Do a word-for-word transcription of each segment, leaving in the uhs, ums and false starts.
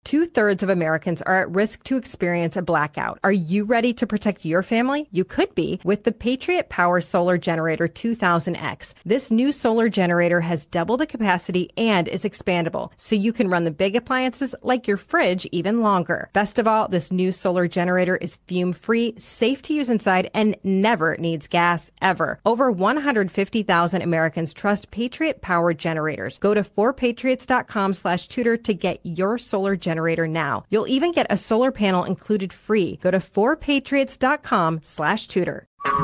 Two-thirds of Americans are at risk to experience a blackout. Are you ready to protect your family? You could be with the Patriot Power Solar Generator two thousand X. This new solar generator has double the capacity and is expandable, so you can run the big appliances like your fridge even longer. Best of all, this new solar generator is fume-free, safe to use inside, and never needs gas, ever. Over one hundred fifty thousand Americans trust Patriot Power Generators. Go to four patriots dot com slash tutor to get your solar generator now. You'll even get a solar panel included free. Go to four patriots dot com slash tutor.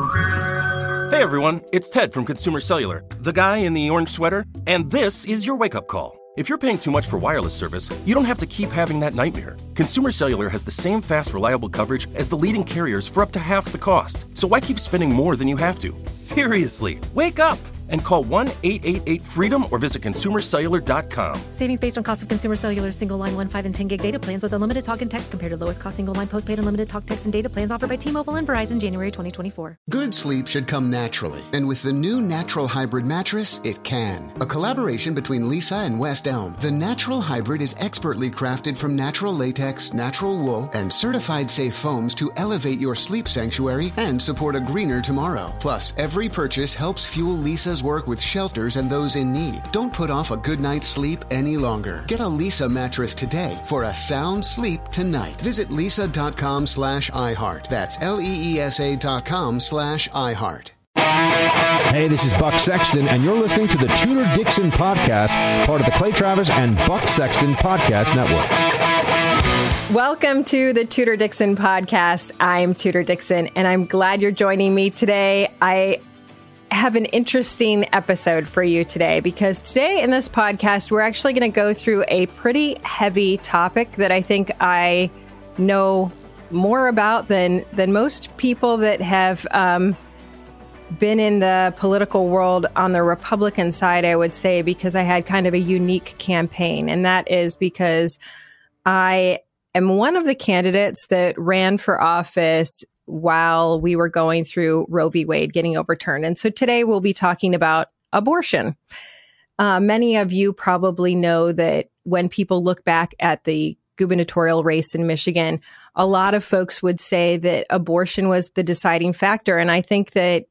Hey everyone, it's Ted from Consumer Cellular, the guy in the orange sweater, and this is your wake-up call. If you're paying too much for wireless service, you don't have to keep having that nightmare. Consumer Cellular has the same fast, reliable coverage as the leading carriers for up to half the cost. So why keep spending more than you have to? Seriously, wake up and call one eight eight eight freedom or visit consumer cellular dot com. Savings based on cost of Consumer Cellular single line one, five, and ten gig data plans with unlimited talk and text compared to lowest cost single line postpaid unlimited talk, text, and data plans offered by T-Mobile and Verizon January twenty twenty-four. Good sleep should come naturally, and with the new Natural Hybrid mattress, it can. A collaboration between Lisa and West Elm, the Natural Hybrid is expertly crafted from natural latex, natural wool, and certified safe foams to elevate your sleep sanctuary and support a greener tomorrow. Plus, every purchase helps fuel Lisa's work with shelters and those in need. Don't put off a good night's sleep any longer. Get a Lisa mattress today for a sound sleep tonight. Visit lisa dot com slash iHeart. That's L E E S A dot com slash iHeart. Hey, this is Buck Sexton, and you're listening to the Tudor Dixon Podcast, part of the Clay Travis and Buck Sexton Podcast Network. Welcome to the Tudor Dixon Podcast. I'm Tudor Dixon, and I'm glad you're joining me today. I have an interesting episode for you today because today in this podcast, we're actually going to go through a pretty heavy topic that I think I know more about than, than most people that have um, been in the political world on the Republican side, I would say, because I had kind of a unique campaign. And that is because I am one of the candidates that ran for office while we were going through Roe v. Wade getting overturned. And so today we'll be talking about abortion. Uh, many of you probably know that when people look back at the gubernatorial race in Michigan, a lot of folks would say that abortion was the deciding factor. And I think that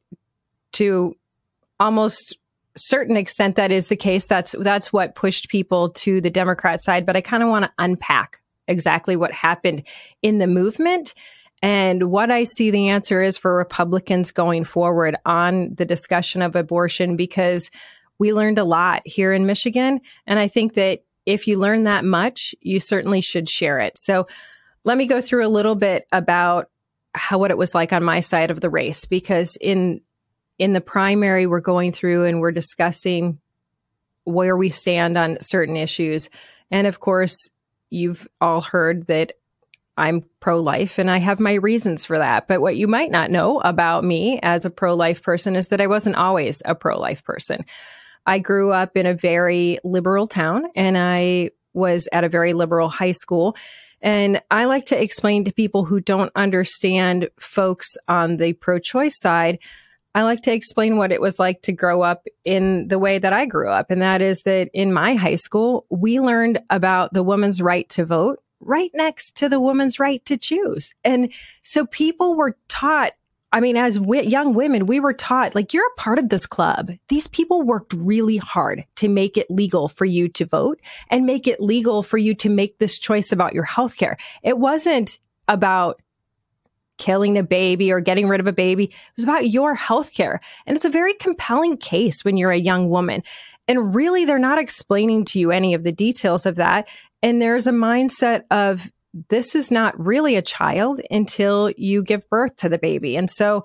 to almost certain extent that is the case. That's that's what pushed people to the Democrat side. But I kind of want to unpack exactly what happened in the movement and what I see the answer is for Republicans going forward on the discussion of abortion, because we learned a lot here in Michigan. And I think that if you learn that much, you certainly should share it. So let me go through a little bit about how what it was like on my side of the race, because in in the primary, we're going through and we're discussing where we stand on certain issues. And of course, you've all heard that I'm pro-life and I have my reasons for that. But what you might not know about me as a pro-life person is that I wasn't always a pro-life person. I grew up in a very liberal town and I was at a very liberal high school. And I like to explain to people who don't understand folks on the pro-choice side, I like to explain what it was like to grow up in the way that I grew up. And that is that in my high school, we learned about the woman's right to vote right next to the woman's right to choose. And so people were taught, I mean, as w- young women, we were taught, like, you're a part of this club. These people worked really hard to make it legal for you to vote and make it legal for you to make this choice about your health care. It wasn't about killing a baby or getting rid of a baby. It was about your health care. And it's a very compelling case when you're a young woman. And really, they're not explaining to you any of the details of that. And there's a mindset of, this is not really a child until you give birth to the baby. And so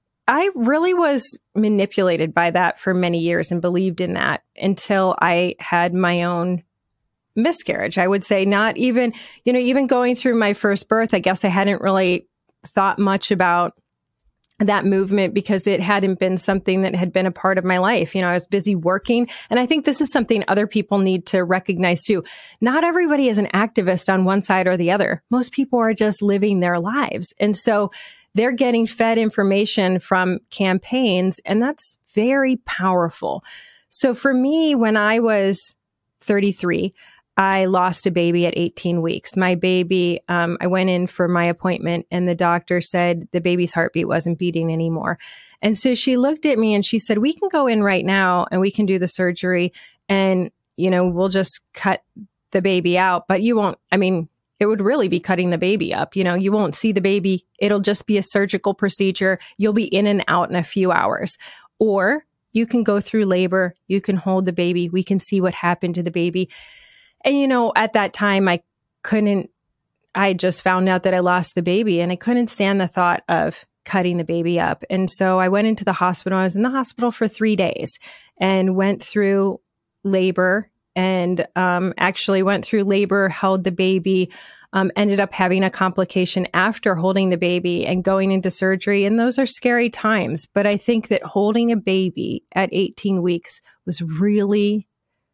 I really was manipulated by that for many years and believed in that until I had my own miscarriage. I would say not even, you know, even going through my first birth, I guess I hadn't really thought much about that movement because it hadn't been something that had been a part of my life. You know, I was busy working. And I think this is something other people need to recognize too. Not everybody is an activist on one side or the other. Most people are just living their lives. And so they're getting fed information from campaigns, and that's very powerful. So for me, when I was thirty-three, I lost a baby at eighteen weeks. My baby, um, I went in for my appointment and the doctor said the baby's heartbeat wasn't beating anymore. And so she looked at me and she said, we can go in right now and we can do the surgery and, you know, we'll just cut the baby out, but you won't, I mean, it would really be cutting the baby up. You know, you won't see the baby. It'll just be a surgical procedure. You'll be in and out in a few hours. Or you can go through labor. You can hold the baby. We can see what happened to the baby. And, you know, at that time, I couldn't, I just found out that I lost the baby and I couldn't stand the thought of cutting the baby up. And so I went into the hospital. I was in the hospital for three days and went through labor and um, actually went through labor, held the baby, um, ended up having a complication after holding the baby and going into surgery. And those are scary times. But I think that holding a baby at eighteen weeks was really,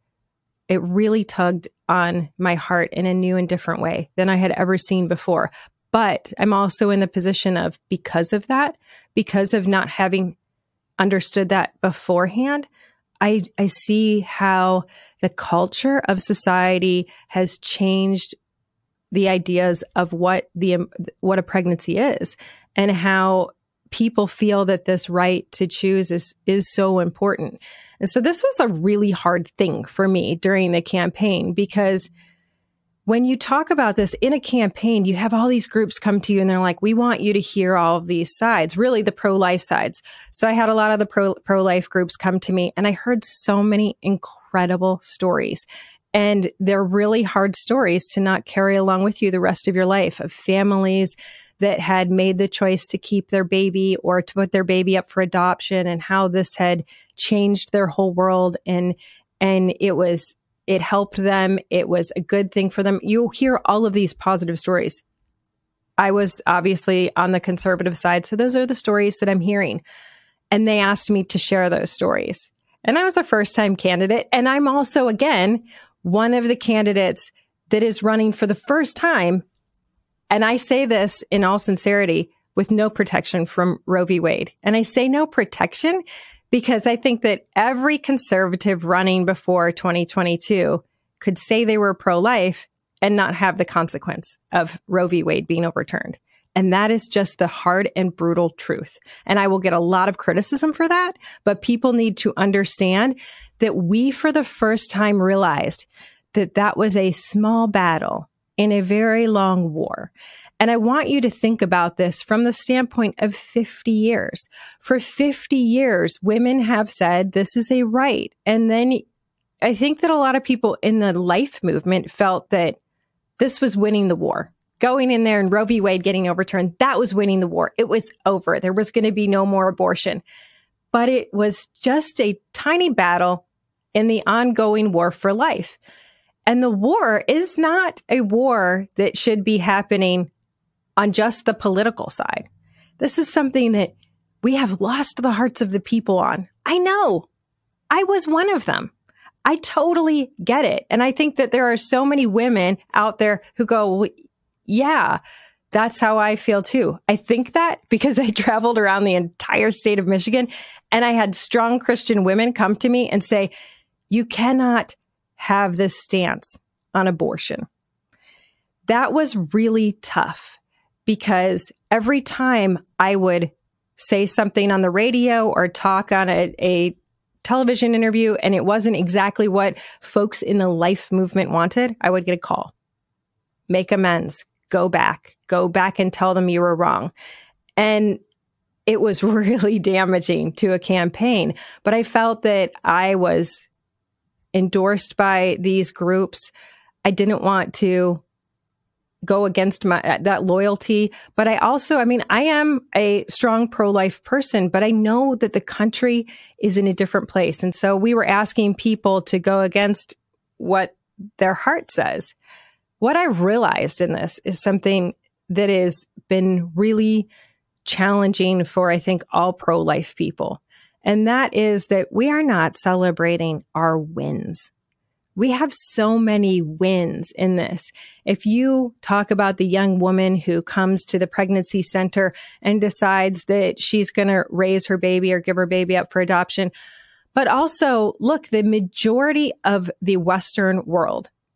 it really tugged on my heart in a new and different way than I had ever seen before. But I'm also in the position of, because of that, because of not having understood that beforehand, I, I see how the culture of society has changed the ideas of what the what a pregnancy is and how people feel that this right to choose is is so important. And so this was a really hard thing for me during the campaign, because when you talk about this in a campaign, you have all these groups come to you and they're like, we want you to hear all of these sides, really the pro-life sides. So I had a lot of the pro, pro-life groups come to me and I heard so many incredible stories. And they're really hard stories to not carry along with you the rest of your life, of families that had made the choice to keep their baby or to put their baby up for adoption, and how this had changed their whole world. And, and it was, it helped them. It was a good thing for them. You'll hear all of these positive stories. I was obviously on the conservative side, so those are the stories that I'm hearing. And they asked me to share those stories. And I was a first-time candidate. And I'm also, again, one of the candidates that is running for the first time. And I say this in all sincerity, with no protection from Roe v. Wade. And I say no protection because I think that every conservative running before twenty twenty-two could say they were pro-life and not have the consequence of Roe v. Wade being overturned. And that is just the hard and brutal truth. And I will get a lot of criticism for that, but people need to understand that we, for the first time, realized that that was a small battle in a very long war. And I want you to think about this from the standpoint of fifty years. For fifty years, women have said this is a right. And then I think that a lot of people in the life movement felt that this was winning the war. Going in there and Roe v. Wade getting overturned, that was winning the war. It was over. There was going to be no more abortion. But it was just a tiny battle in the ongoing war for life. And the war is not a war that should be happening on just the political side. This is something that we have lost the hearts of the people on. I know. I was one of them. I totally get it. And I think that there are so many women out there who go, yeah, that's how I feel too. I think that because I traveled around the entire state of Michigan and I had strong Christian women come to me and say, you cannot have this stance on abortion. That was really tough because every time I would say something on the radio or talk on a, a television interview and it wasn't exactly what folks in the life movement wanted, I would get a call. Make amends. Go back. Go back and tell them you were wrong. And it was really damaging to a campaign. But I felt that I was endorsed by these groups. I didn't want to go against my that loyalty. But I also, I mean, I am a strong pro-life person, but I know that the country is in a different place. And so we were asking people to go against what their heart says. What I realized in this is something that has been really challenging for, I think, all pro-life people. And that is that we are not celebrating our wins. We have so many wins in this. If you talk about the young woman who comes to the pregnancy center and decides that she's going to raise her baby or give her baby up for adoption, but also, look, the majority of the Western world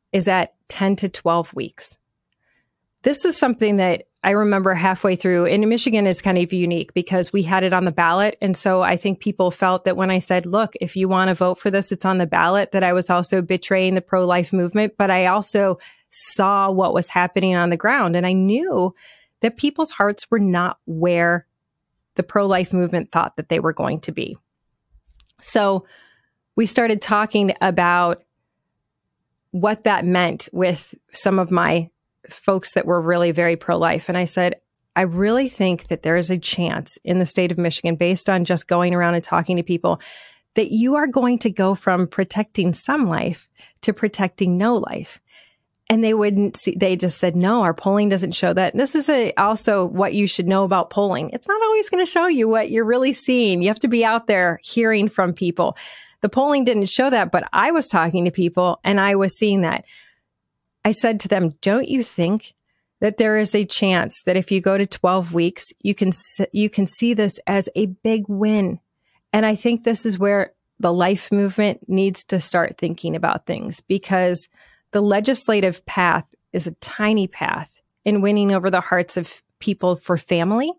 is at ten to twelve weeks. This is something that I remember halfway through, and Michigan is kind of unique because we had it on the ballot. And so I think people felt that when I said, look, if you want to vote for this, it's on the ballot, that I was also betraying the pro-life movement. But I also saw what was happening on the ground. And I knew that people's hearts were not where the pro-life movement thought that they were going to be. So we started talking about what that meant with some of my folks that were really very pro-life. And I said, I really think that there is a chance in the state of Michigan, based on just going around and talking to people, that you are going to go from protecting some life to protecting no life. And they wouldn't see, they just said, no, our polling doesn't show that. And this is a, also what you should know about polling. It's not always going to show you what you're really seeing. You have to be out there hearing from people. The polling didn't show that, but I was talking to people and I was seeing that. I said to them, don't you think that there is a chance that if you go to twelve weeks, you can you can see this as a big win? And I think this is where the life movement needs to start thinking about things, because the legislative path is a tiny path in winning over the hearts of people for family.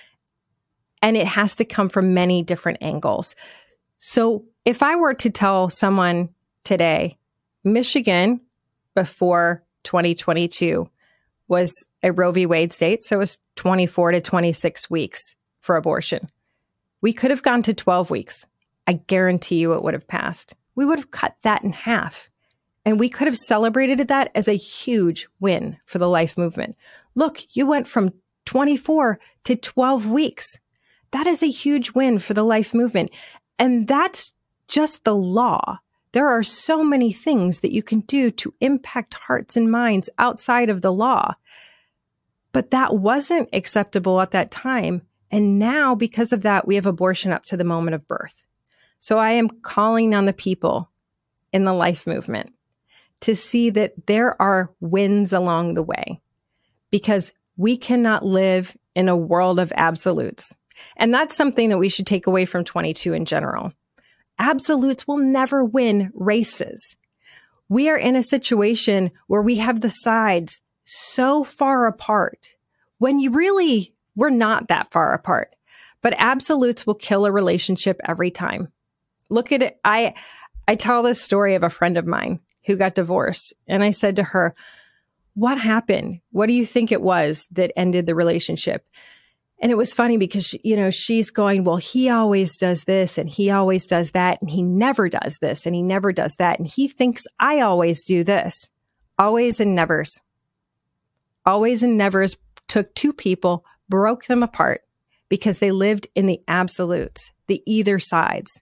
And it has to come from many different angles. So if I were to tell someone today, Michigan before twenty twenty-two was a Roe v. Wade state, so it was twenty-four to twenty-six weeks for abortion. We could have gone to twelve weeks. I guarantee you it would have passed. We would have cut that in half. And we could have celebrated that as a huge win for the life movement. Look, you went from twenty-four to twelve weeks. That is a huge win for the life movement. And that's just the law. There are so many things that you can do to impact hearts and minds outside of the law. But that wasn't acceptable at that time. And now, because of that, we have abortion up to the moment of birth. So I am calling on the people in the life movement to see that there are wins along the way, because we cannot live in a world of absolutes. And that's something that we should take away from twenty-two in general. Absolutes will never win races. We are in a situation where we have the sides so far apart when you really, we're not that far apart. But absolutes will kill a relationship every time. Look at it. I, I tell this story of a friend of mine who got divorced. And I said to her, what happened? What do you think it was that ended the relationship? And it was funny because, you know, she's going, well, he always does this and he always does that. And he never does this and he never does that. And he thinks I always do this. Always and nevers. Always and nevers took two people, broke them apart because they lived in the absolutes, the either sides.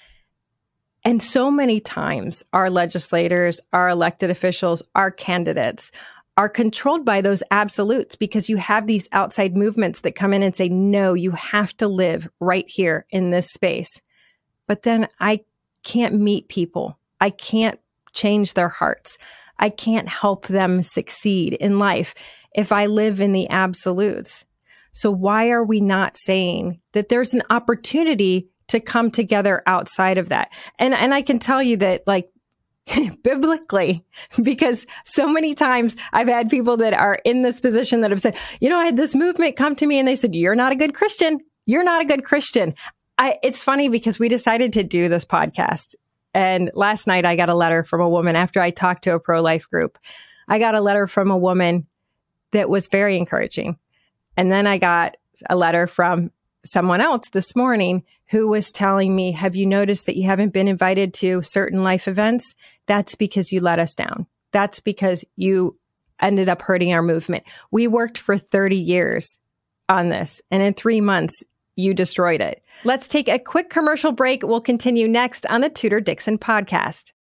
And so many times our legislators, our elected officials, our candidates are controlled by those absolutes, because you have these outside movements that come in and say, no, you have to live right here in this space. But then I can't meet people. I can't change their hearts. I can't help them succeed in life if I live in the absolutes. So why are we not saying that there's an opportunity to come together outside of that? And, and I can tell you that, like, biblically, because so many times I've had people that are in this position that have said, you know, I had this movement come to me and they said, you're not a good Christian. You're not a good Christian. I, it's funny because we decided to do this podcast. And last night I got a letter from a woman after I talked to a pro-life group. I got a letter from a woman that was very encouraging. And then I got a letter from someone else this morning who was telling me, have you noticed that you haven't been invited to certain life events? That's because you let us down. That's because you ended up hurting our movement. We worked for thirty years on this, and in three months, you destroyed it. Let's take a quick commercial break. We'll continue next on the Tudor Dixon podcast.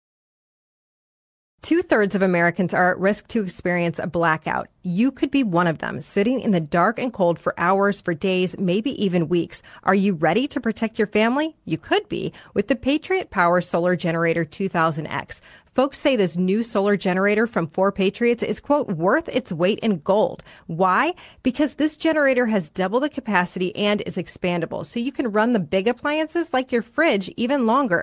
Two-thirds of Americans are at risk to experience a blackout. You could be one of them, sitting in the dark and cold for hours, for days, maybe even weeks. Are you ready to protect your family? You could be with the Patriot Power Solar Generator two thousand X. Folks say this new solar generator from four Patriots is, quote, worth its weight in gold. Why? Because this generator has double the capacity and is expandable, so you can run the big appliances like your fridge even longer.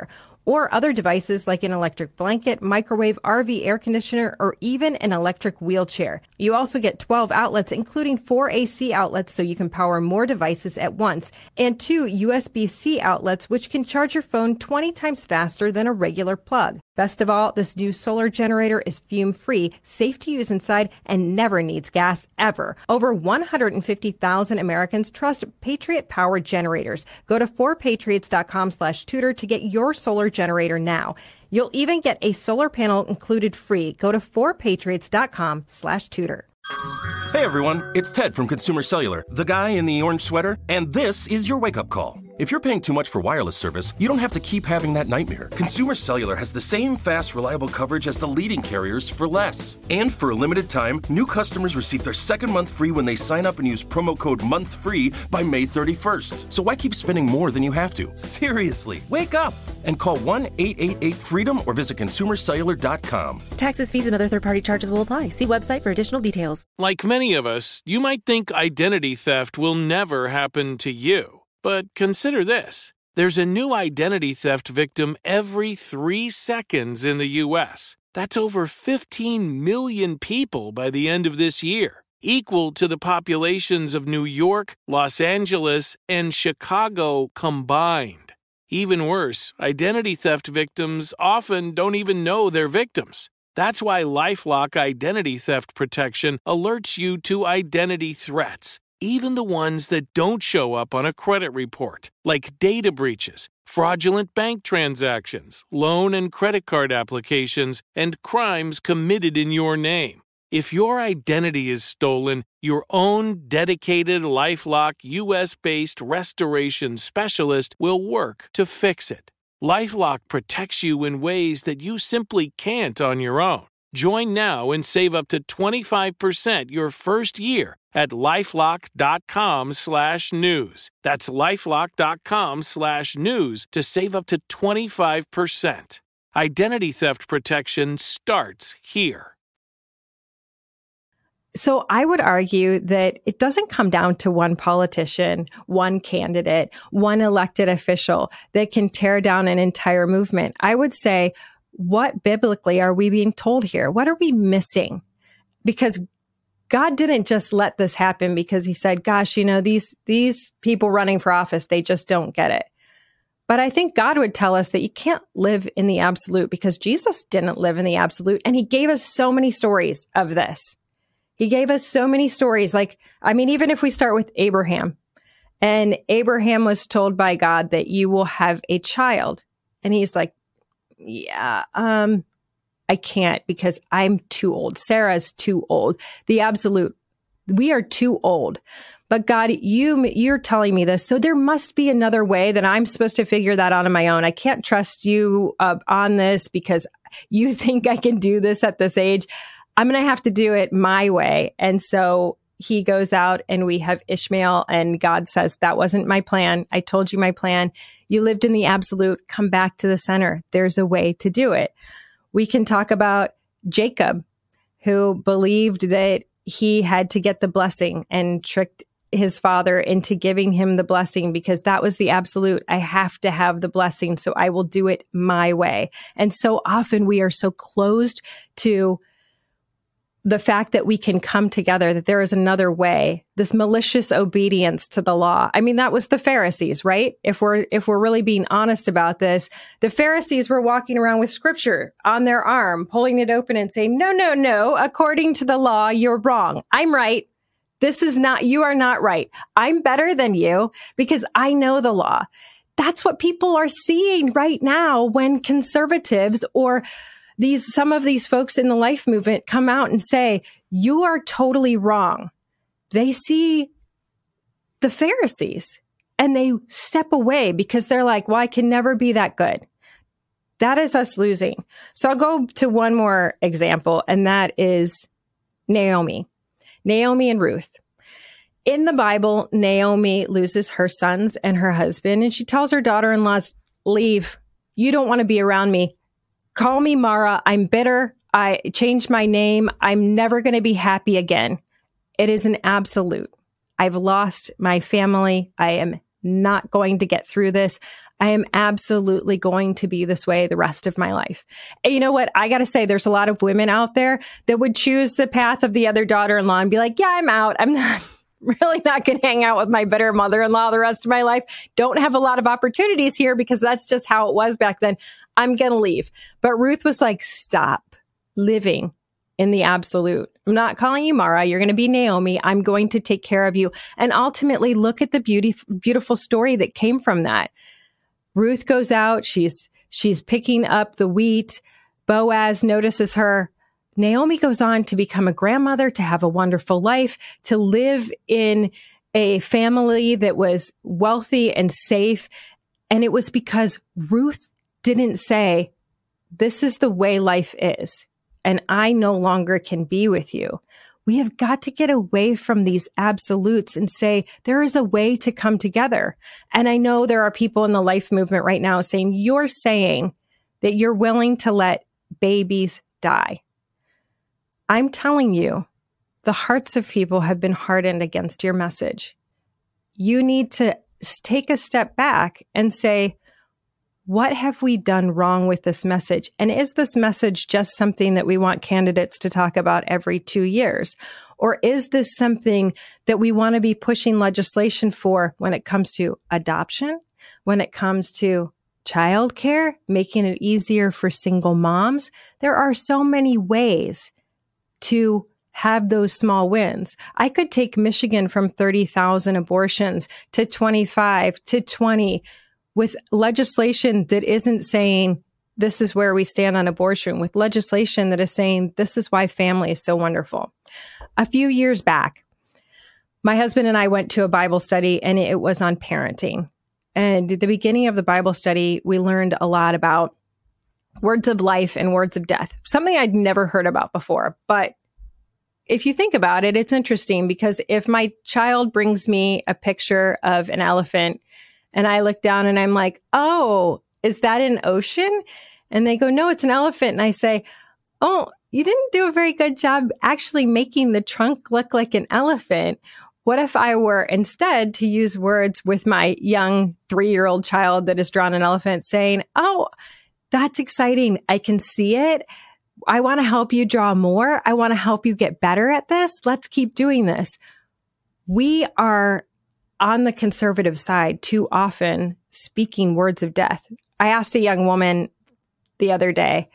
or other devices like an electric blanket, microwave, R V air conditioner, or even an electric wheelchair. You also get twelve outlets, including four A C outlets so you can power more devices at once, and two U S B C outlets which can charge your phone twenty times faster than a regular plug. Best of all, this new solar generator is fume-free, safe to use inside, and never needs gas ever. Over one hundred fifty thousand Americans trust Patriot Power generators. Go to four patriots dot com slash tutor to get your solar generator now. You'll even get a solar panel included free. Go to four patriots dot com slash tutor. Hey everyone, it's Ted from Consumer Cellular, the guy in the orange sweater, and this is your wake-up call. If you're paying too much for wireless service, you don't have to keep having that nightmare. Consumer Cellular has the same fast, reliable coverage as the leading carriers for less. And for a limited time, new customers receive their second month free when they sign up and use promo code MONTHFREE by May thirty-first. So why keep spending more than you have to? Seriously, wake up and call one eight eight eight FREEDOM or visit consumer cellular dot com. Taxes, fees, and other third-party charges will apply. See website for additional details. Like many of us, you might think identity theft will never happen to you. But consider this. There's a new identity theft victim every three seconds in the U S. That's over fifteen million people by the end of this year, equal to the populations of New York, Los Angeles, and Chicago combined. Even worse, identity theft victims often don't even know they're victims. That's why LifeLock Identity Theft Protection alerts you to identity threats, even the ones that don't show up on a credit report, like data breaches, fraudulent bank transactions, loan and credit card applications, and crimes committed in your name. If your identity is stolen, your own dedicated LifeLock U S-based restoration specialist will work to fix it. LifeLock protects you in ways that you simply can't on your own. Join now and save up to twenty-five percent your first year at lifelock.com slash news. That's lifelock.com slash news to save up to twenty-five percent. Identity theft protection starts here. So I would argue that it doesn't come down to one politician, one candidate, one elected official that can tear down an entire movement. I would say, what biblically are we being told here? What are we missing? Because God didn't just let this happen because he said, gosh, you know, these, these people running for office, they just don't get it. But I think God would tell us that you can't live in the absolute because Jesus didn't live in the absolute. And he gave us so many stories of this. He gave us so many stories. Like, I mean, even if we start with Abraham, and Abraham was told by God that you will have a child. And he's like, yeah, um, I can't because I'm too old. Sarah's too old. The absolute, we are too old. But God, you, you're telling me this. So there must be another way that I'm supposed to figure that out on my own. I can't trust you uh, on this because you think I can do this at this age. I'm going to have to do it my way. And so he goes out and we have Ishmael and God says, that wasn't my plan. I told you my plan. You lived in the absolute. Come back to the center. There's a way to do it. We can talk about Jacob, who believed that he had to get the blessing and tricked his father into giving him the blessing because that was the absolute. I have to have the blessing, so I will do it my way. And so often we are so closed to the fact that we can come together, that there is another way, this malicious obedience to the law. I mean, that was the Pharisees, right? If we're, if we're really being honest about this, the Pharisees were walking around with scripture on their arm, pulling it open and saying, no, no, no, according to the law, you're wrong. I'm right. This is not, you are not right. I'm better than you because I know the law. That's what people are seeing right now when conservatives or These, some of these folks in the life movement come out and say, you are totally wrong. They see the Pharisees and they step away because they're like, well, I can never be that good. That is us losing. So I'll go to one more example, and that is Naomi. Naomi and Ruth. In the Bible, Naomi loses her sons and her husband, and she tells her daughter-in-laws, leave. You don't want to be around me. Call me Mara. I'm bitter. I changed my name. I'm never going to be happy again. It is an absolute. I've lost my family. I am not going to get through this. I am absolutely going to be this way the rest of my life. And you know what? I got to say, there's a lot of women out there that would choose the path of the other daughter-in-law and be like, yeah, I'm out. I'm not really not going to hang out with my bitter mother-in-law the rest of my life. Don't have a lot of opportunities here because that's just how it was back then. I'm going to leave. But Ruth was like, stop living in the absolute. I'm not calling you Mara. You're going to be Naomi. I'm going to take care of you. And ultimately, look at the beauty, beautiful story that came from that. Ruth goes out. She's, she's picking up the wheat. Boaz notices her. Naomi goes on to become a grandmother, to have a wonderful life, to live in a family that was wealthy and safe. And it was because Ruth didn't say, this is the way life is, and I no longer can be with you. We have got to get away from these absolutes and say, there is a way to come together. And I know there are people in the life movement right now saying, you're saying that you're willing to let babies die. I'm telling you, the hearts of people have been hardened against your message. You need to take a step back and say, what have we done wrong with this message? And is this message just something that we want candidates to talk about every two years? Or is this something that we want to be pushing legislation for when it comes to adoption, when it comes to childcare, making it easier for single moms? There are so many ways to have those small wins. I could take Michigan from thirty thousand abortions to twenty-five to twenty with legislation that isn't saying this is where we stand on abortion, with legislation that is saying this is why family is so wonderful. A few years back, my husband and I went to a Bible study, and it was on parenting. And at the beginning of the Bible study, we learned a lot about words of life and words of death, something I'd never heard about before. But if you think about it, it's interesting because if my child brings me a picture of an elephant and I look down and I'm like, oh, is that an ocean? And they go, no, it's an elephant. And I say, oh, you didn't do a very good job actually making the trunk look like an elephant. What if I were instead to use words with my young three-year-old child that has drawn an elephant saying, oh, that's exciting. I can see it. I want to help you draw more. I want to help you get better at this. Let's keep doing this. We are on the conservative side too often speaking words of death. I asked a young woman the other day,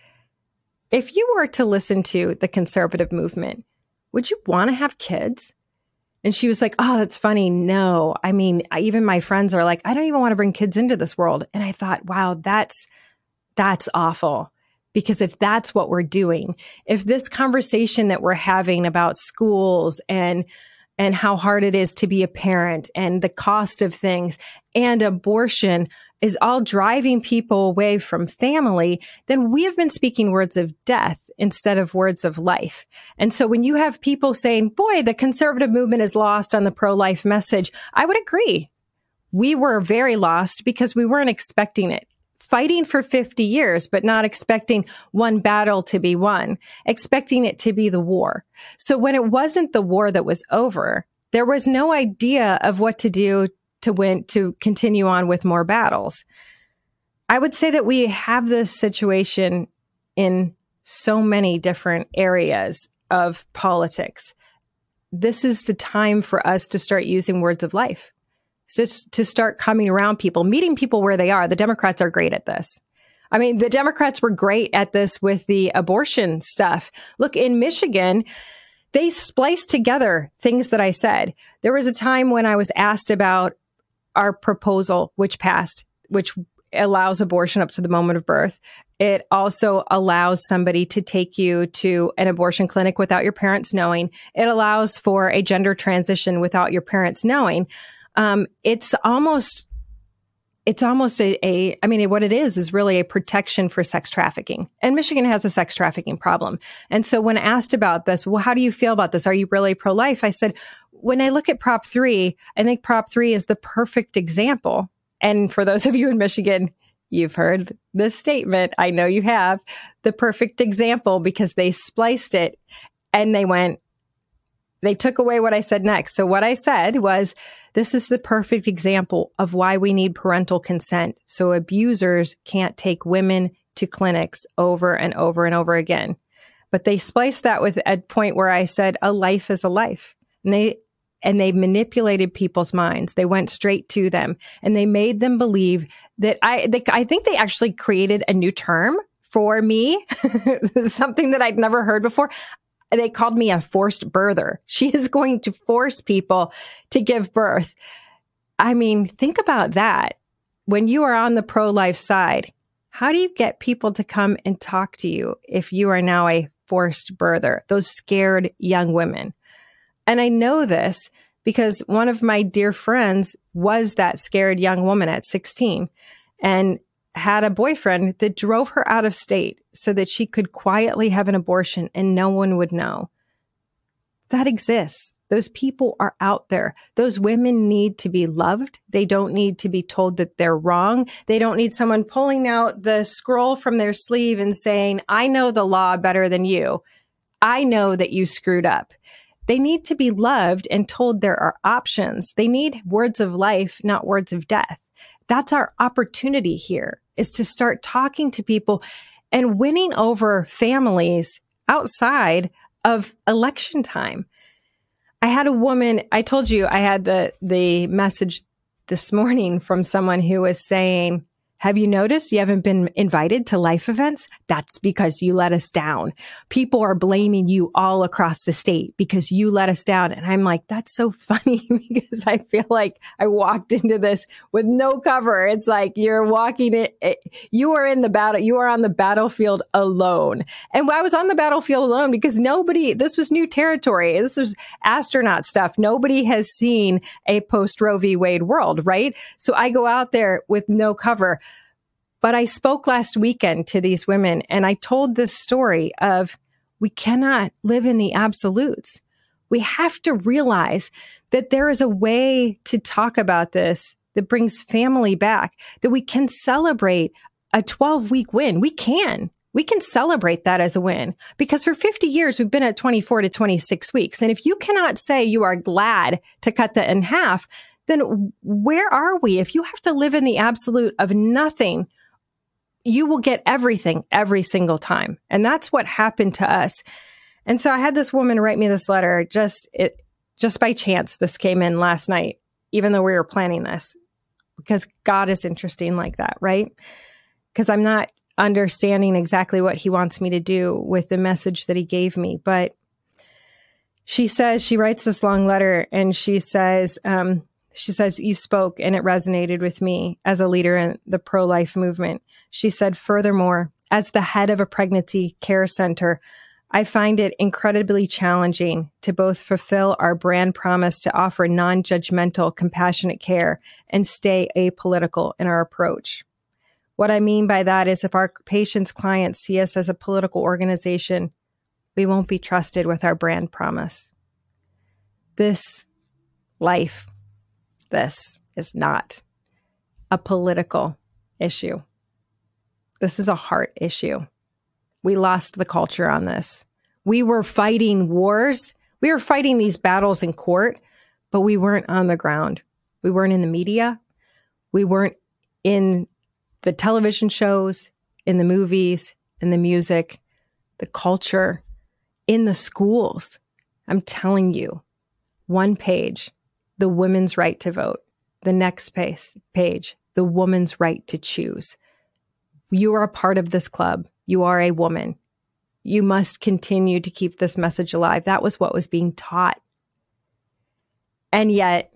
if you were to listen to the conservative movement, would you want to have kids? And she was like, oh, that's funny. No, I mean, I, even my friends are like, I don't even want to bring kids into this world. And I thought, wow, that's That's awful. Because if that's what we're doing, if this conversation that we're having about schools and and how hard it is to be a parent and the cost of things and abortion is all driving people away from family, then we have been speaking words of death instead of words of life. And so when you have people saying, boy, the conservative movement is lost on the pro-life message, I would agree. We were very lost because we weren't expecting it. Fighting for fifty years, but not expecting one battle to be won, expecting it to be the war. So when it wasn't the war that was over, there was no idea of what to do to win, to continue on with more battles. I would say that we have this situation in so many different areas of politics. This is the time for us to start using words of life. Just to start coming around people, meeting people where they are. The Democrats are great at this. I mean, the Democrats were great at this with the abortion stuff. Look, in Michigan, they spliced together things that I said. There was a time when I was asked about our proposal, which passed, which allows abortion up to the moment of birth. It also allows somebody to take you to an abortion clinic without your parents knowing. It allows for a gender transition without your parents knowing. Um, it's almost, it's almost a, a, I mean, what it is, is really a protection for sex trafficking. And Michigan has a sex trafficking problem. And so when asked about this, well, how do you feel about this? Are you really pro-life? I said, when I look at Prop three, I think Prop three is the perfect example. And for those of you in Michigan, you've heard this statement. I know you have. The perfect example, because they spliced it and they went, they took away what I said next. So what I said was, this is the perfect example of why we need parental consent. So abusers can't take women to clinics over and over and over again. But they spliced that with a point where I said, a life is a life. And they and they manipulated people's minds. They went straight to them and they made them believe that I they, I think they actually created a new term for me, something that I'd never heard before. They called me a forced birther. She is going to force people to give birth. I mean, think about that. When you are on the pro-life side, how do you get people to come and talk to you if you are now a forced birther? Those scared young women. And I know this because one of my dear friends was that scared young woman at sixteen and had a boyfriend that drove her out of state so that she could quietly have an abortion and no one would know. That exists. Those people are out there. Those women need to be loved. They don't need to be told that they're wrong. They don't need someone pulling out the scroll from their sleeve and saying, I know the law better than you. I know that you screwed up. They need to be loved and told there are options. They need words of life, not words of death. That's our opportunity here, is to start talking to people and winning over families outside of election time. I had a woman, I told you I had the, the message this morning from someone who was saying, have you noticed you haven't been invited to life events? That's because you let us down. People are blaming you all across the state because you let us down. And I'm like, that's so funny because I feel like I walked into this with no cover. It's like you're walking it. it you are in the battle. You are on the battlefield alone. And I was on the battlefield alone because nobody, this was new territory. This was astronaut stuff. Nobody has seen a post Roe v. Wade world, right? So I go out there with no cover. But I spoke last weekend to these women and I told this story of we cannot live in the absolutes. We have to realize that there is a way to talk about this that brings family back, that we can celebrate a twelve-week win. We can. We can celebrate that as a win because for fifty years, we've been at twenty-four to twenty-six weeks. And if you cannot say you are glad to cut that in half, then where are we? If you have to live in the absolute of nothing, you will get everything every single time. And that's what happened to us. And so I had this woman write me this letter just it just by chance. This came in last night, even though we were planning this, because God is interesting like that, right? Because I'm not understanding exactly what he wants me to do with the message that he gave me. But she says, she writes this long letter and she says, um, she says, you spoke and it resonated with me as a leader in the pro-life movement. She said, furthermore, as the head of a pregnancy care center, I find it incredibly challenging to both fulfill our brand promise to offer non-judgmental, compassionate care and stay apolitical in our approach. What I mean by that is if our patients' clients see us as a political organization, we won't be trusted with our brand promise. This life, this is not a political issue. This is a heart issue. We lost the culture on this. We were fighting wars. We were fighting these battles in court, but we weren't on the ground. We weren't in the media. We weren't in the television shows, in the movies, in the music, the culture, in the schools. I'm telling you, one page, the women's right to vote. The next page, page, the woman's right to choose. You are a part of this club. You are a woman. You must continue to keep this message alive. That was what was being taught. And yet,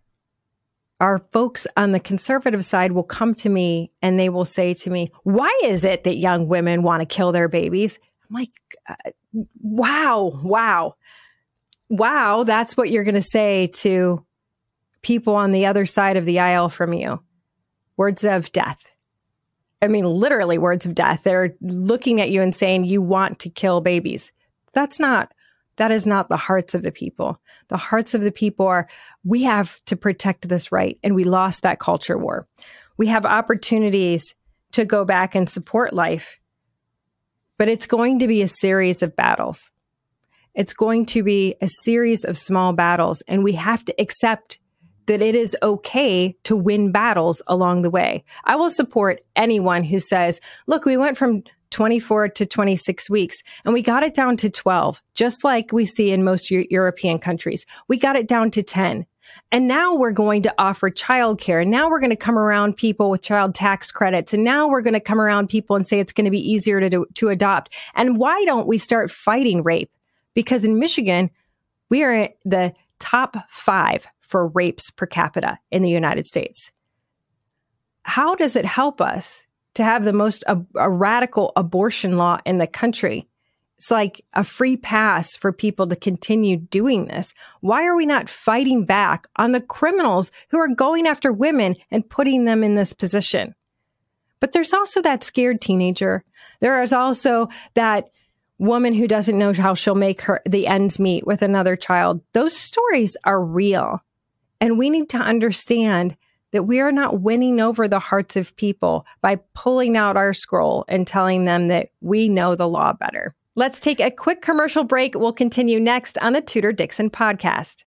our folks on the conservative side will come to me and they will say to me, why is it that young women want to kill their babies? I'm like, uh, wow, wow, wow. That's what you're going to say to people on the other side of the aisle from you. Words of death. I mean, literally words of death. They're looking at you and saying, you want to kill babies. That's not, that is not the hearts of the people. The hearts of the people are, we have to protect this right. And we lost that culture war. We have opportunities to go back and support life, but it's going to be a series of battles. It's going to be a series of small battles, and we have to accept that it is okay to win battles along the way. I will support anyone who says, look, we went from twenty-four to twenty-six weeks and we got it down to twelve, just like we see in most U- European countries. We got it down to ten. And now we're going to offer childcare. And now we're going to come around people with child tax credits. And now we're going to come around people and say it's going to be easier to do, to adopt. And why don't we start fighting rape? Because in Michigan, we are the top five for rapes per capita in the United States. How does it help us to have the most a, a radical abortion law in the country? It's like a free pass for people to continue doing this. Why are we not fighting back on the criminals who are going after women and putting them in this position? But there's also that scared teenager. There is also that woman who doesn't know how she'll make her the ends meet with another child. Those stories are real. And we need to understand that we are not winning over the hearts of people by pulling out our scroll and telling them that we know the law better. Let's take a quick commercial break. We'll continue next on the Tudor Dixon podcast.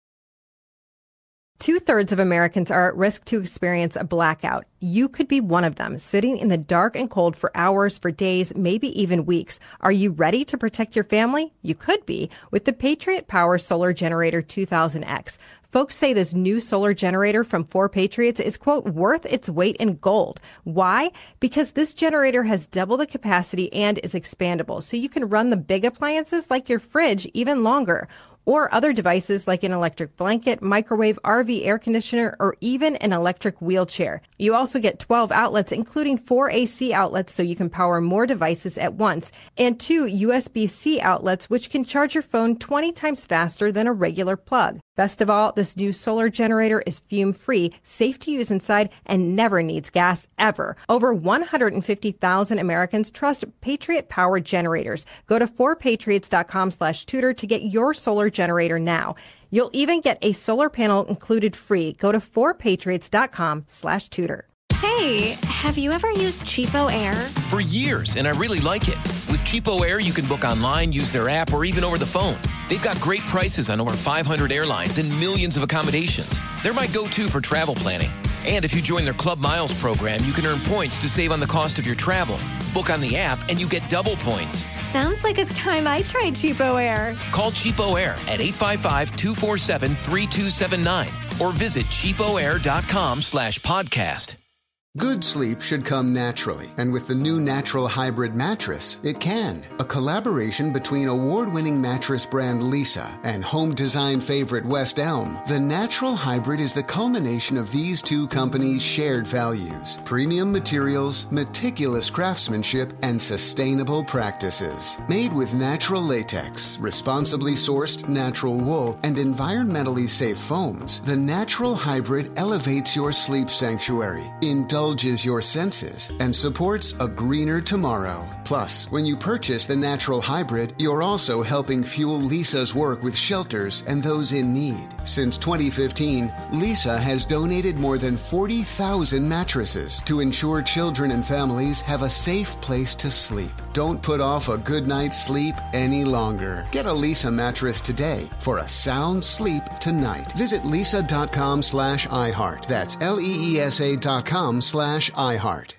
Two-thirds of Americans are at risk to experience a blackout. You could be one of them, sitting in the dark and cold for hours, for days, maybe even weeks. Are you ready to protect your family? You could be with the Patriot Power Solar Generator two thousand X. Folks say this new solar generator from four Patriots is, quote, worth its weight in gold. Why? Because this generator has double the capacity and is expandable, so you can run the big appliances like your fridge even longer, or other devices like an electric blanket, microwave, R V air conditioner, or even an electric wheelchair. You also get twelve outlets, including four A C outlets, so you can power more devices at once, and two U S B C outlets, which can charge your phone twenty times faster than a regular plug. Best of all, this new solar generator is fume-free, safe to use inside, and never needs gas, ever. Over one hundred fifty thousand Americans trust Patriot Power generators. Go to four patriots dot com slash tutor to get your solar generator now. You'll even get a solar panel included free. Go to four patriots dot com slash tutor. Hey, have you ever used Cheapo Air? For years, and I really like it. With Cheapo Air, you can book online, use their app, or even over the phone. They've got great prices on over five hundred airlines and millions of accommodations. They're my go-to for travel planning. And if you join their Club Miles program, you can earn points to save on the cost of your travel. Book on the app, and you get double points. Sounds like it's time I tried Cheapo Air. Call Cheapo Air at eight five five, two four seven, three two seven nine or visit cheapo air dot com slash podcast. Good sleep should come naturally, and with the new Natural Hybrid mattress, it can. A collaboration between award-winning mattress brand Leesa and home design favorite West Elm, the Natural Hybrid is the culmination of these two companies' shared values: premium materials, meticulous craftsmanship, and sustainable practices. Made with natural latex, responsibly sourced natural wool, and environmentally safe foams, the Natural Hybrid elevates your sleep sanctuary, indulges your senses, and supports a greener tomorrow. Plus, when you purchase the Natural Hybrid, you're also helping fuel Leesa's work with shelters and those in need. Since twenty fifteen, Leesa has donated more than forty thousand mattresses to ensure children and families have a safe place to sleep. Don't put off a good night's sleep any longer. Get a Leesa mattress today for a sound sleep tonight. Visit leesa dot com slash iHeart. That's L E E S A dot com slash iHeart.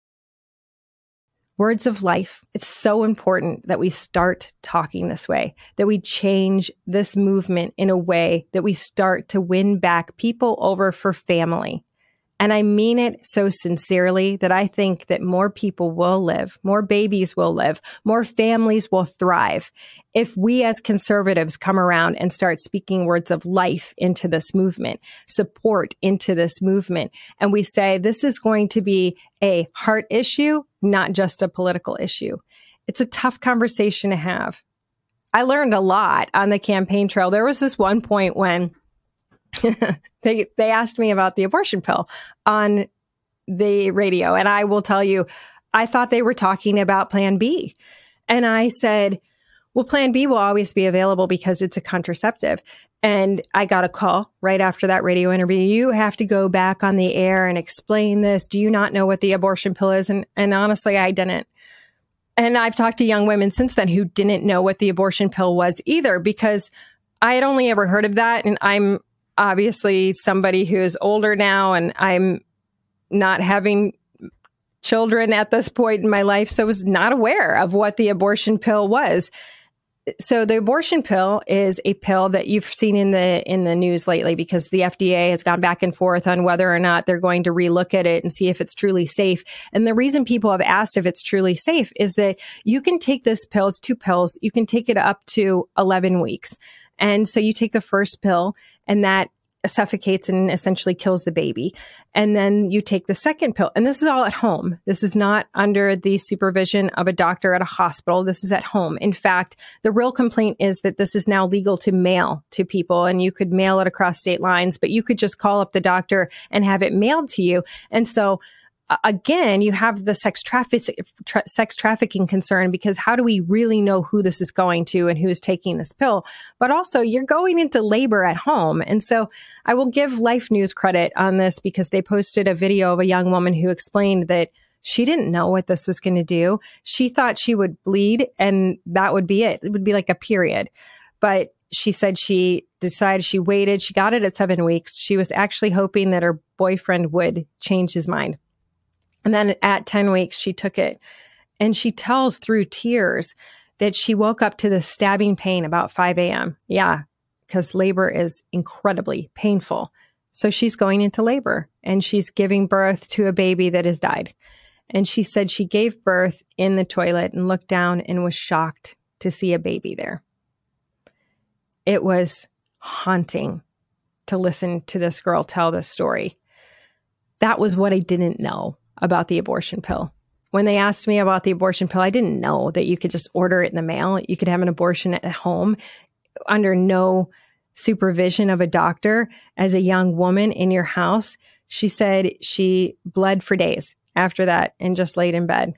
Words of life. It's so important that we start talking this way, that we change this movement in a way that we start to win back people over for family. And I mean it so sincerely that I think that more people will live, more babies will live, more families will thrive if we as conservatives come around and start speaking words of life into this movement, support into this movement. And we say this is going to be a heart issue, not just a political issue. It's a tough conversation to have. I learned a lot on the campaign trail. There was this one point when they they asked me about the abortion pill on the radio. And I will tell you, I thought they were talking about Plan B. And I said, well, Plan B will always be available because it's a contraceptive. And I got a call right after that radio interview. You have to go back on the air and explain this. Do you not know what the abortion pill is? And, and honestly, I didn't. And I've talked to young women since then who didn't know what the abortion pill was either, because I had only ever heard of that. And I'm obviously somebody who is older now, and I'm not having children at this point in my life, so I was not aware of what the abortion pill was. So the abortion pill is a pill that you've seen in the in the news lately, because the F D A has gone back and forth on whether or not they're going to relook at it and see if it's truly safe. And the reason people have asked if it's truly safe is that you can take this pill, it's two pills, you can take it up to eleven weeks. And so you take the first pill, and that suffocates and essentially kills the baby. And then you take the second pill. And this is all at home. This is not under the supervision of a doctor at a hospital. This is at home. In fact, the real complaint is that this is now legal to mail to people, and you could mail it across state lines, but you could just call up the doctor and have it mailed to you. And so again, you have the sex traffic, tra- sex trafficking concern, because how do we really know who this is going to and who is taking this pill? But also, you're going into labor at home. And so I will give Life News credit on this, because they posted a video of a young woman who explained that she didn't know what this was going to do. She thought she would bleed and that would be it. It would be like a period. But she said she decided, she waited, she got it at seven weeks. She was actually hoping that her boyfriend would change his mind. And then at ten weeks, she took it. And she tells through tears that she woke up to this stabbing pain about five a.m. Yeah, because labor is incredibly painful. So she's going into labor, and she's giving birth to a baby that has died. And she said she gave birth in the toilet and looked down and was shocked to see a baby there. It was haunting to listen to this girl tell this story. That was what I didn't know about the abortion pill. When they asked me about the abortion pill, I didn't know that you could just order it in the mail. You could have an abortion at home under no supervision of a doctor as a young woman in your house. She said she bled for days after that and just laid in bed.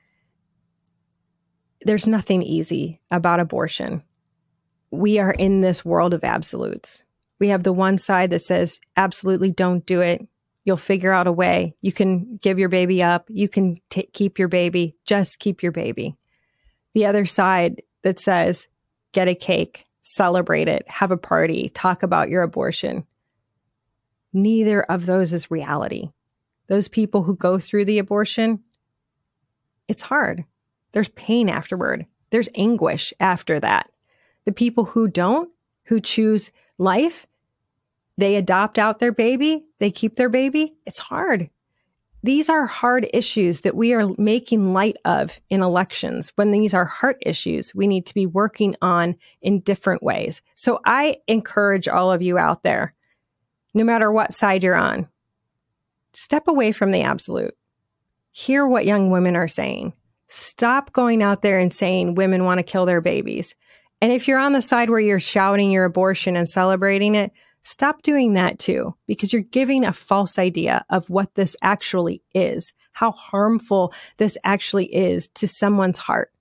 There's nothing easy about abortion. We are in this world of absolutes. We have the one side that says, absolutely don't do it. You'll figure out a way. You can give your baby up. You can t- keep your baby. Just keep your baby. The other side that says, get a cake, celebrate it, have a party, talk about your abortion. Neither of those is reality. Those people who go through the abortion, it's hard. There's pain afterward. There's anguish after that. The people who don't, who choose life, they adopt out their baby, they keep their baby, it's hard. These are hard issues that we are making light of in elections. When these are heart issues, we need to be working on in different ways. So I encourage all of you out there, no matter what side you're on, step away from the absolute. Hear what young women are saying. Stop going out there and saying women want to kill their babies. And if you're on the side where you're shouting your abortion and celebrating it, stop doing that too, because you're giving a false idea of what this actually is, how harmful this actually is to someone's heart.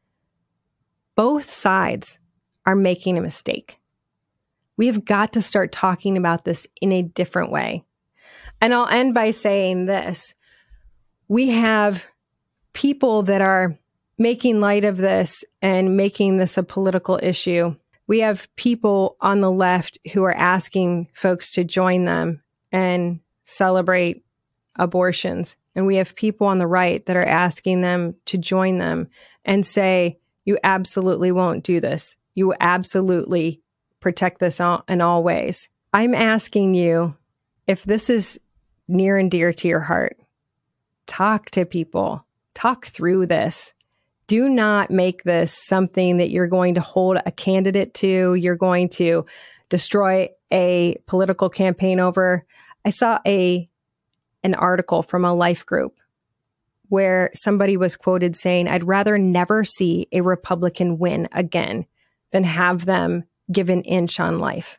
Both sides are making a mistake. We have got to start talking about this in a different way. And I'll end by saying this. We have people that are making light of this and making this a political issue. We have people on the left who are asking folks to join them and celebrate abortions. And we have people on the right that are asking them to join them and say, you absolutely won't do this. You absolutely protect this in all ways. I'm asking you, if this is near and dear to your heart, talk to people, talk through this. Do not make this something that you're going to hold a candidate to, you're going to destroy a political campaign over. I saw a an article from a life group where somebody was quoted saying, I'd rather never see a Republican win again than have them give an inch on life.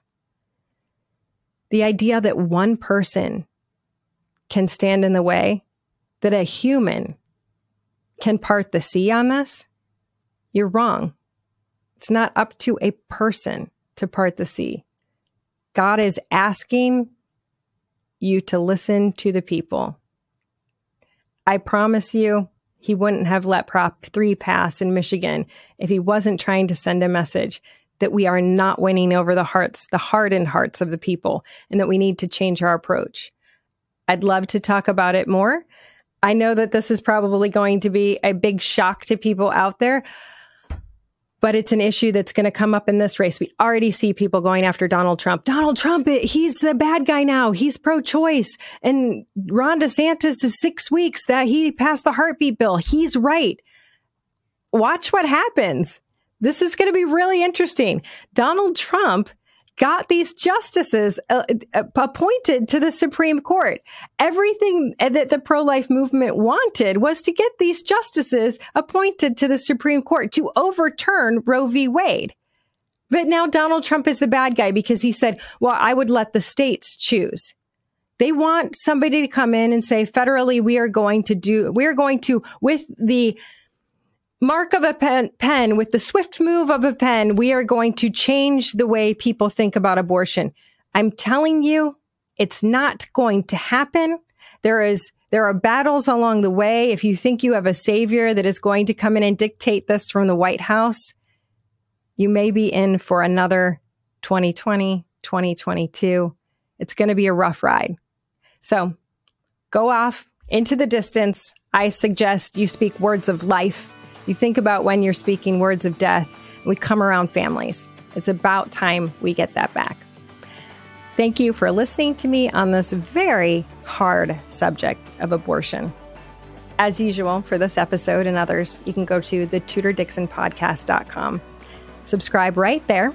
The idea that one person can stand in the way, that a human can part the sea on this, you're wrong. It's not up to a person to part the sea. God is asking you to listen to the people. I promise you, he wouldn't have let Prop three pass in Michigan if he wasn't trying to send a message that we are not winning over the hearts, the hardened hearts of the people, and that we need to change our approach. I'd love to talk about it more. I know that this is probably going to be a big shock to people out there, but it's an issue that's going to come up in this race. We already see people going after Donald Trump. Donald Trump, he's the bad guy now. He's pro-choice. And Ron DeSantis is six weeks that he passed the heartbeat bill. He's right. Watch what happens. This is going to be really interesting. Donald Trump got these justices uh, appointed to the Supreme Court. Everything that the pro-life movement wanted was to get these justices appointed to the Supreme Court to overturn Roe v. Wade. But now Donald Trump is the bad guy because he said, well, I would let the states choose. They want somebody to come in and say, federally, we are going to do, we are going to, with the mark of a pen, pen, with the swift move of a pen, we are going to change the way people think about abortion. I'm telling you, it's not going to happen. There is, there are battles along the way. If you think you have a savior that is going to come in and dictate this from the White House, you may be in for another twenty twenty, twenty twenty-two. It's going to be a rough ride. So go off into the distance. I suggest you speak words of life. You think about when you're speaking words of death, we come around families. It's about time we get that back. Thank you for listening to me on this very hard subject of abortion. As usual, for this episode and others, you can go to the tudor dixon podcast dot com. Subscribe right there,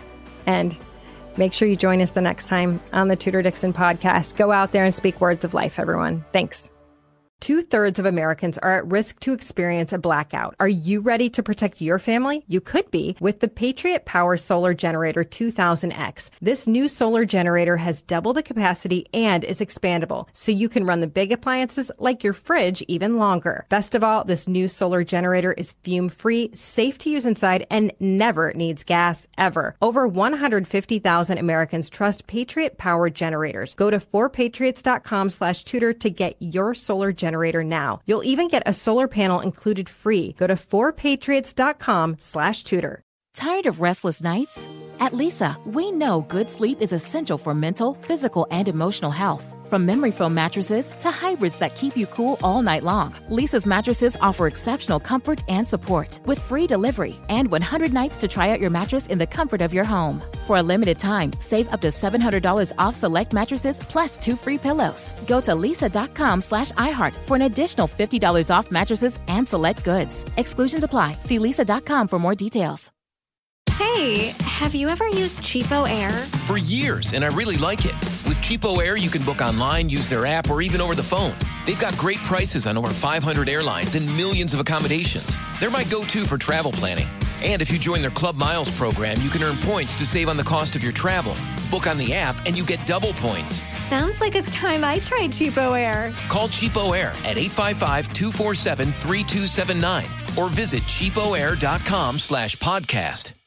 and make sure you join us the next time on the Tudor Dixon Podcast. Go out there and speak words of life, everyone. Thanks. Two-thirds of Americans are at risk to experience a blackout. Are you ready to protect your family? You could be with the Patriot Power Solar Generator two thousand X. This new solar generator has double the capacity and is expandable, so you can run the big appliances like your fridge even longer. Best of all, this new solar generator is fume-free, safe to use inside, and never needs gas, ever. Over one hundred fifty thousand Americans trust Patriot Power Generators. Go to four patriots dot com slash tutor to get your solar generator. Generator now. You'll even get a solar panel included free. Go to four patriots dot com slash tutor. Tired of restless nights? At Leesa, we know good sleep is essential for mental, physical, and emotional health. From memory foam mattresses to hybrids that keep you cool all night long, Leesa's mattresses offer exceptional comfort and support with free delivery and one hundred nights to try out your mattress in the comfort of your home. For a limited time, save up to seven hundred dollars off select mattresses plus two free pillows. Go to leesa dot com slash iHeart for an additional fifty dollars off mattresses and select goods. Exclusions apply. See leesa dot com for more details. Hey, have you ever used Cheapo Air? For years, and I really like it. With Cheapo Air, you can book online, use their app, or even over the phone. They've got great prices on over five hundred airlines and millions of accommodations. They're my go-to for travel planning. And if you join their Club Miles program, you can earn points to save on the cost of your travel. Book on the app, and you get double points. Sounds like it's time I tried Cheapo Air. Call Cheapo Air at eight five five, two four seven, three two seven nine or visit cheapo air dot com slash podcast.